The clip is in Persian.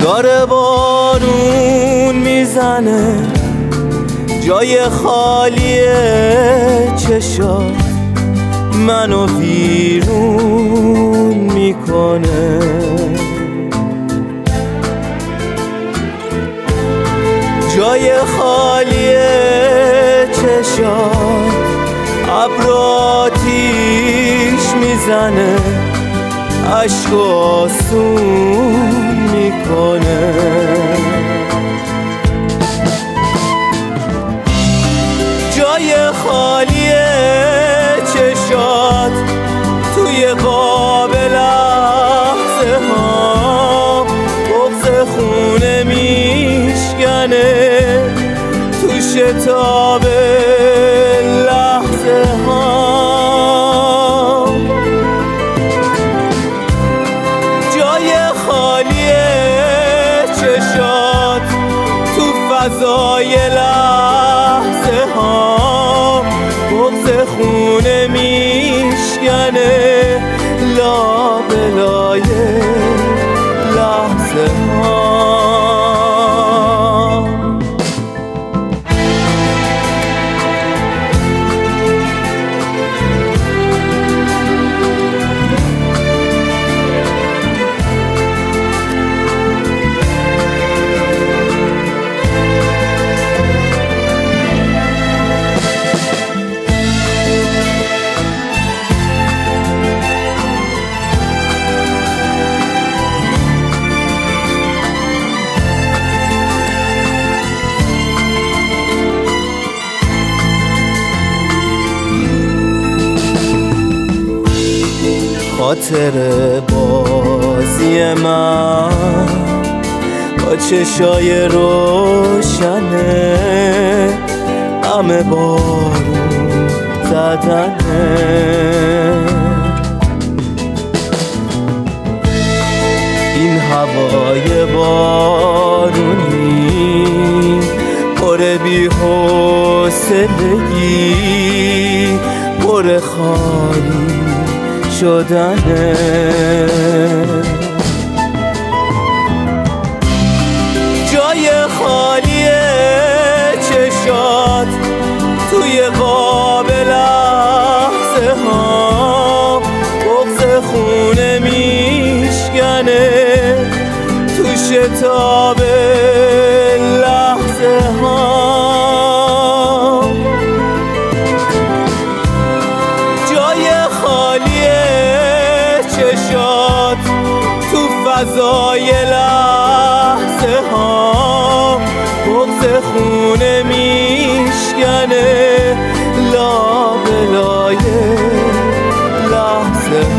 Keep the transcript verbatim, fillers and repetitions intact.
داره بارون میزنه جای خالی چشات منو ویرون میکنه. جای خالی چشات ابر آتیش میزنه عشق آسون میکنه. جای خالی چشات توی قاب لحظه ها بغض خونه میشکنه تو شتاب لحظه ها. جای خالی چشات تو فضای لحظه ها بغض خونه میشکنه لابلای لحظه ها. خاطر بازی من با چشای روشنه همه بارون زدنه. این هوای بارونی پر بی حوصلگی پر خالی شدنه. جای خالی چشات توی قاب لحظه ها بغض خونه میشکنه تو شتاب لحظه ها. تو فضای لحظه ها بغض خونه میشکنه لابلای لحظه ها.